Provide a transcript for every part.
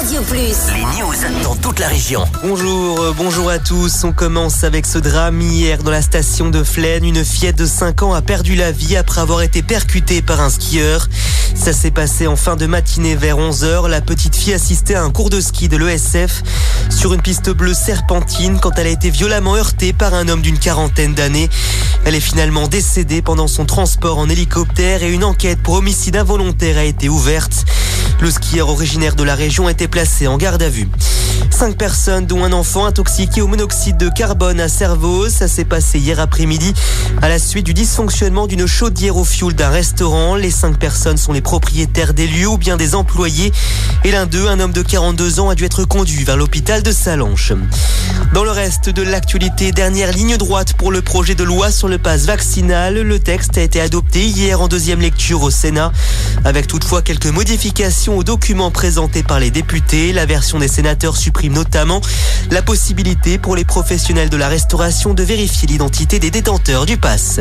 Radio Plus. Les news dans toute la région. Bonjour à tous. On commence avec ce drame hier dans la station de Flaine. Une fillette de 5 ans a perdu la vie après avoir été percutée par un skieur. Ça s'est passé en fin de matinée vers 11h. La petite fille assistait à un cours de ski de l'ESF sur une piste bleue serpentine quand elle a été violemment heurtée par un homme d'une quarantaine d'années. Elle est finalement décédée pendant son transport en hélicoptère et une enquête pour homicide involontaire a été ouverte. Le skieur originaire de la région a été placé en garde à vue. 5 personnes, dont un enfant intoxiqué au monoxyde de carbone à Servoz. Ça s'est passé hier après-midi à la suite du dysfonctionnement d'une chaudière au fioul d'un restaurant. Les 5 personnes sont les propriétaires des lieux ou bien des employés. Et l'un d'eux, un homme de 42 ans, a dû être conduit vers l'hôpital de Sallanches. Dans le reste de l'actualité, dernière ligne droite pour le projet de loi sur le pass vaccinal. Le texte a été adopté hier en deuxième lecture au Sénat, avec toutefois quelques modifications aux documents présentés par les députés. La version des sénateurs supprime notamment la possibilité pour les professionnels de la restauration de vérifier l'identité des détenteurs du pass.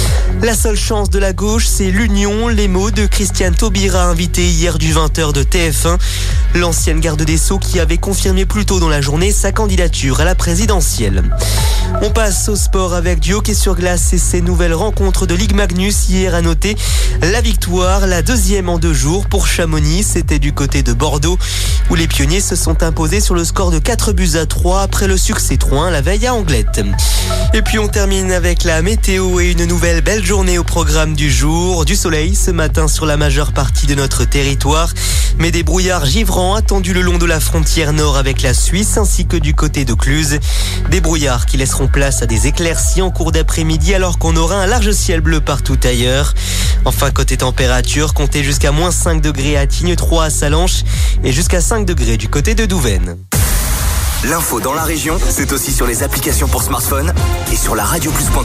La seule chance de la gauche, c'est l'union. Les mots de Christiane Taubira, invitée hier du 20h de TF1. L'ancienne garde des Sceaux qui avait confirmé plus tôt dans la journée sa candidature à la présidentielle. On passe au sport avec du hockey sur glace et ses nouvelles rencontres de Ligue Magnus. Hier à noter la victoire, la deuxième en 2 jours pour Chamonix. C'était du côté de Bordeaux où les pionniers se sont imposés sur le score de 4-3 après le succès 3-1 la veille à Anglette. Et puis on termine avec la météo et une nouvelle belle journée au programme du jour. Du soleil ce matin sur la majeure partie de notre territoire, mais des brouillards givrants attendus le long de la frontière nord avec la Suisse ainsi que du côté de Cluse. Des brouillards qui laisseront place à des éclaircies en cours d'après-midi alors qu'on aura un large ciel bleu partout ailleurs. Enfin, côté température, comptez jusqu'à -5 degrés à Tignes, 3 à Sallanches et jusqu'à 5 degrés du côté de Douvaine. L'info dans la région, c'est aussi sur les applications pour smartphone et sur la radioplus.com.